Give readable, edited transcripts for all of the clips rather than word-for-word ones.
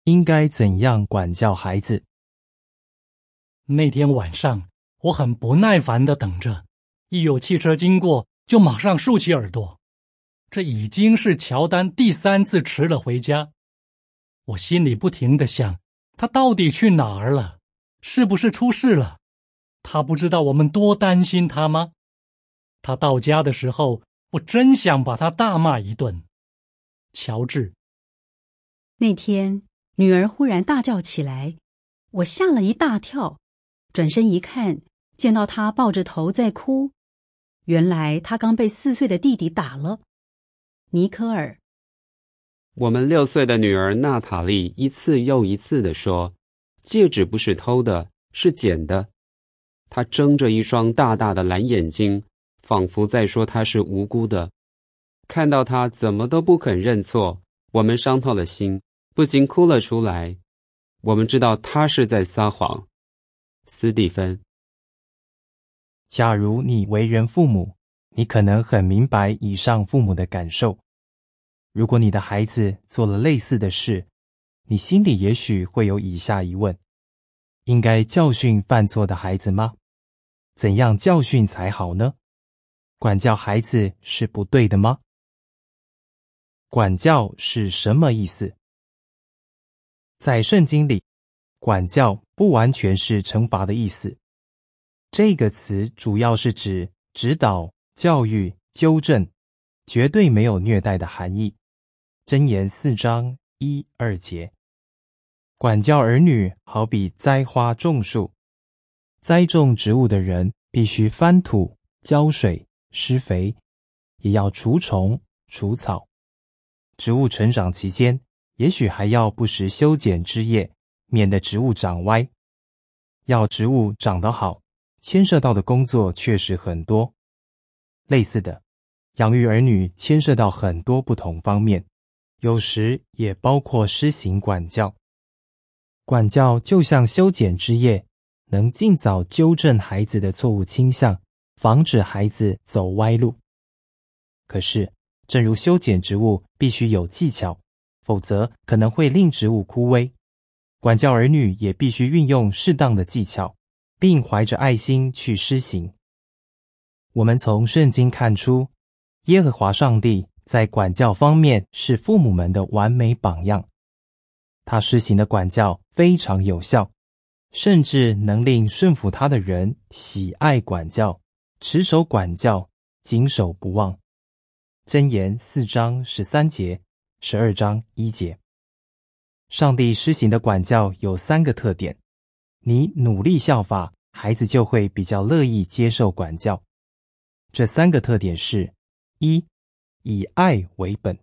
应该怎样管教孩子？ 那天晚上，我很不耐烦地等着，一有汽车经过，就马上竖起耳朵。这已经是乔丹第3次迟了回家。我心里不停地想，他到底去哪儿了？是不是出事了？他不知道我们多担心他吗？他到家的时候，我真想把他大骂一顿。乔治， 那天女儿忽然大叫起来，我吓了一大跳，转身一看，见到她抱着头在哭。原来她刚被4岁的弟弟打了。尼科尔， 我们6岁的女儿娜塔莉一次又一次地说，戒指不是偷的，是捡的。她睁着一双大大的蓝眼睛，仿佛在说她是无辜的。看到她怎么都不肯认错，我们伤透了心，不禁哭了出来。我们知道她是在撒谎。斯蒂芬， 假如你为人父母，你可能很明白以上父母的感受。如果你的孩子做了类似的事，你心里也许会有以下疑问：应该教训犯错的孩子吗？怎样教训才好呢？管教孩子是不对的吗？管教是什么意思？在圣经里，管教不完全是惩罚的意思。这个词主要是指指导、教育、纠正，绝对没有虐待的含义。箴言4章1、2节。管教儿女好比栽花种树，栽种植物的人必须翻土、浇水、施肥，也要除虫、除草。植物成长期间，也许还要不时修剪枝叶，免得植物长歪。要植物长得好，牵涉到的工作确实很多。类似的，养育儿女牵涉到很多不同方面，有时也包括施行管教。管教就像修剪枝叶，能尽早纠正孩子的错误倾向，防止孩子走歪路。可是，正如修剪植物必须有技巧，否则可能会令植物枯萎。管教儿女也必须运用适当的技巧，并怀着爱心去施行。我们从圣经看出，耶和华上帝在管教方面是父母们的完美榜样。他施行的管教非常有效，甚至能令顺服他的人喜爱管教，持守管教，谨守不忘。箴言4章13节，12章1节。上帝施行的管教有3个特点，你努力效法，孩子就会比较乐意接受管教。这3个特点是： 1. 以爱为本；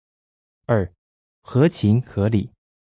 2. 合情合理；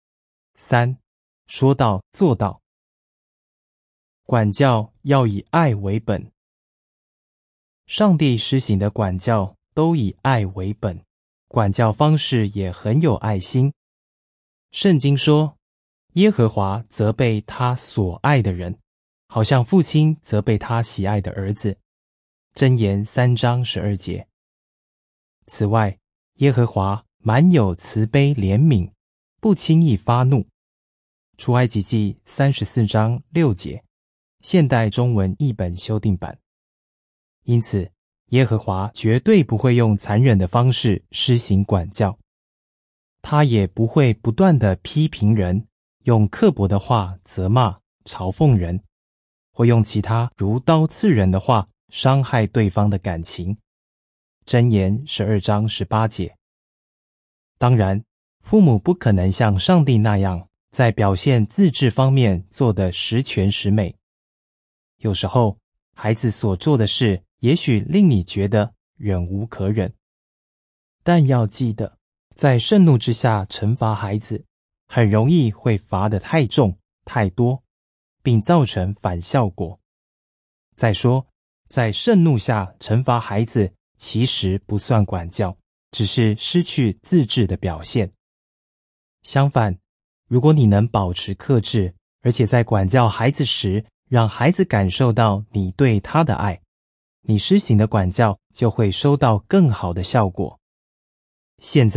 3. 说到做到。管教要以爱为本。上帝施行的管教都以爱为本，管教方式也很有爱心。圣经说，耶和华责备他所爱的人，好像父亲责备他喜爱的儿子。箴言3章12节。此外，耶和华满有慈悲怜悯，不轻易发怒。出埃及记34章6节，现代中文译本修订版。因此，耶和华绝对不会用残忍的方式施行管教，他也不会不断地批评人，用刻薄的话责骂、嘲讽人，或用其他如刀刺人的话伤害对方的感情。箴言12章18节。当然，父母不可能像上帝那样在表现自制方面做得十全十美。有时候，孩子所做的事也许令你觉得忍无可忍。但要记得，在盛怒之下惩罚孩子，很容易会罚得太重、太多，并造成反效果。再说，在盛怒下惩罚孩子其实不算管教，只是失去自制的表现。相反，如果你能保持克制，而且在管教孩子时，让孩子感受到你对他的爱，你施行的管教就会收到更好的效果。现在，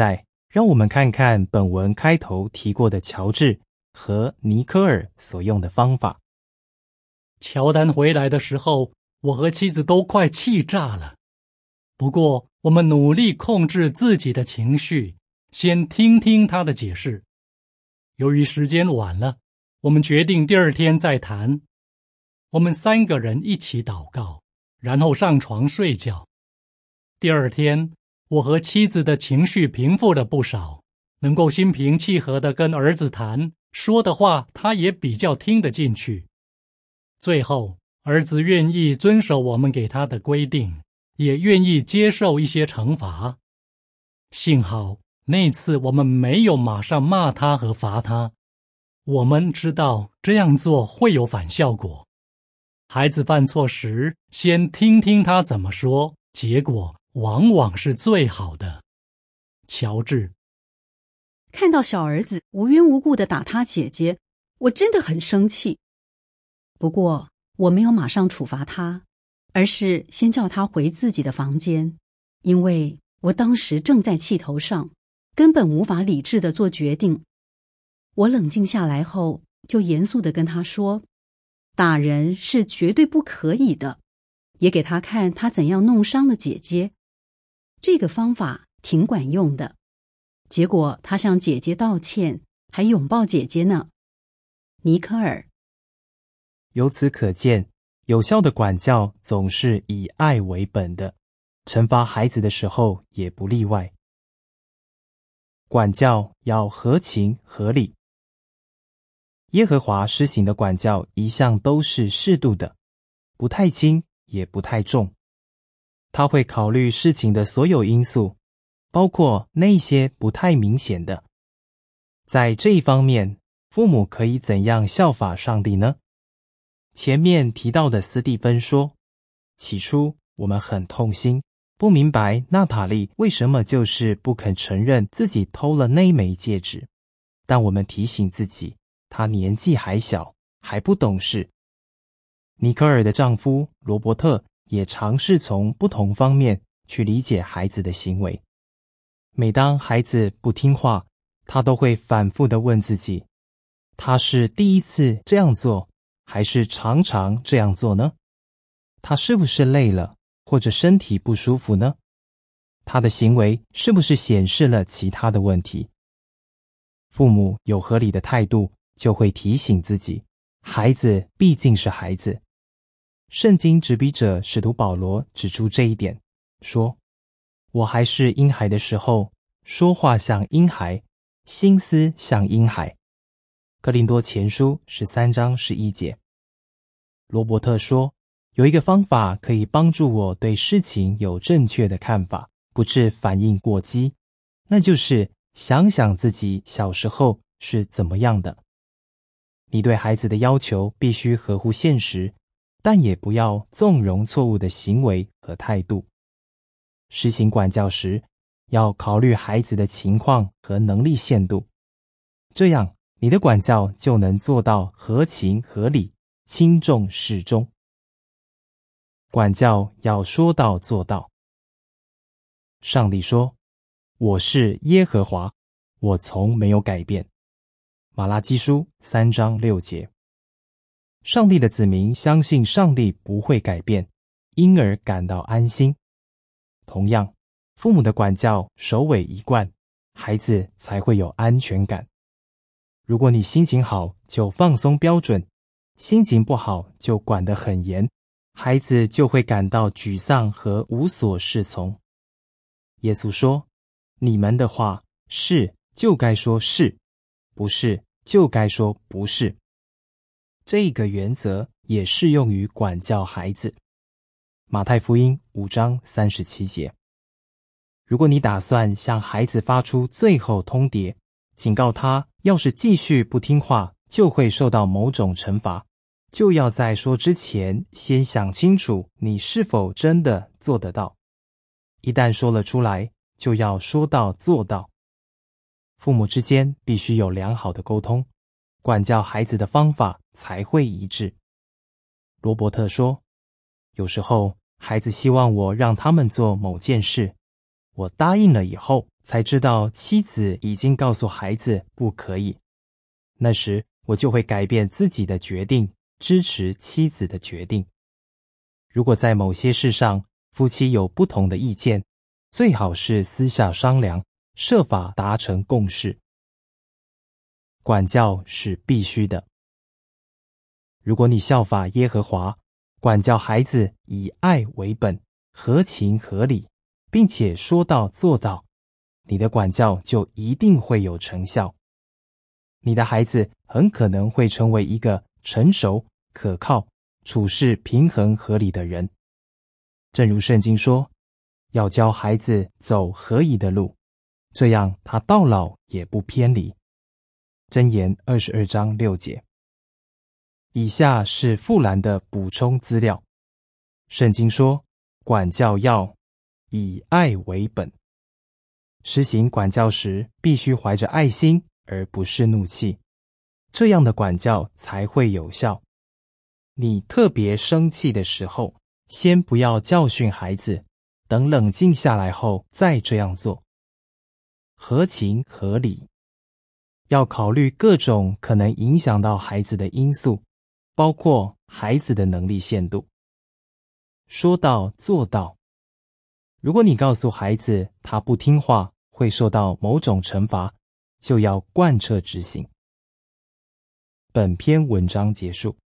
让我们看看本文开头提过的乔治和尼科尔所用的方法。 乔丹回来的时候，我和妻子都快气炸了。不过，我们努力控制自己的情绪，先听听他的解释。由于时间晚了，我们决定第二天再谈。我们3个人一起祷告，然后上床睡觉。第二天，我和妻子的情绪平复了不少，能够心平气和地跟儿子谈，说的话他也比较听得进去。最后，儿子愿意遵守我们给他的规定，也愿意接受一些惩罚。幸好那次我们没有马上骂他和罚他，我们知道这样做会有反效果。孩子犯错时，先听听他怎么说，结果往往是最好的。乔治， 看到小儿子无缘无故地打他姐姐，我真的很生气。不过我没有马上处罚他，而是先叫他回自己的房间，因为我当时正在气头上，根本无法理智地做决定。我冷静下来后，就严肃地跟他说，打人是绝对不可以的，也给他看他怎样弄伤了姐姐。这个方法挺管用的，结果他向姐姐道歉，还拥抱姐姐呢。尼科尔。 由此可见，有效的管教总是以爱为本的，惩罚孩子的时候也不例外。管教要合情合理。耶和华施行的管教一向都是适度的，不太轻也不太重。他会考虑事情的所有因素，包括那些不太明显的。在这一方面，父母可以怎样效法上帝呢？前面提到的斯蒂芬说，起初我们很痛心，不明白娜塔莉为什么就是不肯承认自己偷了那枚戒指，但我们提醒自己，她年纪还小，还不懂事。尼科尔的丈夫罗伯特也尝试从不同方面去理解孩子的行为。每当孩子不听话，他都会反复地问自己，他是第一次这样做，还是常常这样做呢？他是不是累了，或者身体不舒服呢？他的行为是不是显示了其他的问题？父母有合理的态度，就会提醒自己，孩子毕竟是孩子。圣经执笔者使徒保罗指出这一点，说，我还是婴孩的时候，说话像婴孩，心思像婴孩。哥林多前书13章11节。罗伯特说，有一个方法可以帮助我对事情有正确的看法，不致反应过激，那就是想想自己小时候是怎么样的。你对孩子的要求必须合乎现实，但也不要纵容错误的行为和态度。实行管教时，要考虑孩子的情况和能力限度，这样你的管教就能做到合情合理，轻重适中。管教要说到做到。上帝说，我是耶和华，我从没有改变。马拉基书3章6节。上帝的子民相信上帝不会改变，因而感到安心。同样，父母的管教首尾一贯，孩子才会有安全感。如果你心情好就放松标准，心情不好就管得很严，孩子就会感到沮丧和无所适从。耶稣说，你们的话是就该说是，不是就该说不是。这个原则也适用于管教孩子。马太福音5章37节。如果你打算向孩子发出最后通牒，警告他要是继续不听话，就会受到某种惩罚，就要在说之前先想清楚你是否真的做得到。一旦说了出来，就要说到做到。父母之间必须有良好的沟通，管教孩子的方法才会一致。罗伯特说，有时候孩子希望我让他们做某件事，我答应了以后才知道妻子已经告诉孩子不可以。那时我就会改变自己的决定，支持妻子的决定。如果在某些事上夫妻有不同的意见，最好是私下商量，设法达成共识。管教是必须的。如果你效法耶和华，管教孩子以爱为本，合情合理，并且说到做到，你的管教就一定会有成效。你的孩子很可能会成为一个成熟、可靠、处事平衡合理的人。正如圣经说，要教孩子走合宜的路，这样他到老也不偏离。箴言22章6节。以下是富兰的补充资料。圣经说，管教要以爱为本。实行管教时必须怀着爱心，而不是怒气，这样的管教才会有效。你特别生气的时候，先不要教训孩子，等冷静下来后再这样做。合情合理，要考虑各种可能影响到孩子的因素，包括孩子的能力限度。说到做到，如果你告诉孩子他不听话会受到某种惩罚，就要贯彻执行。本篇文章结束。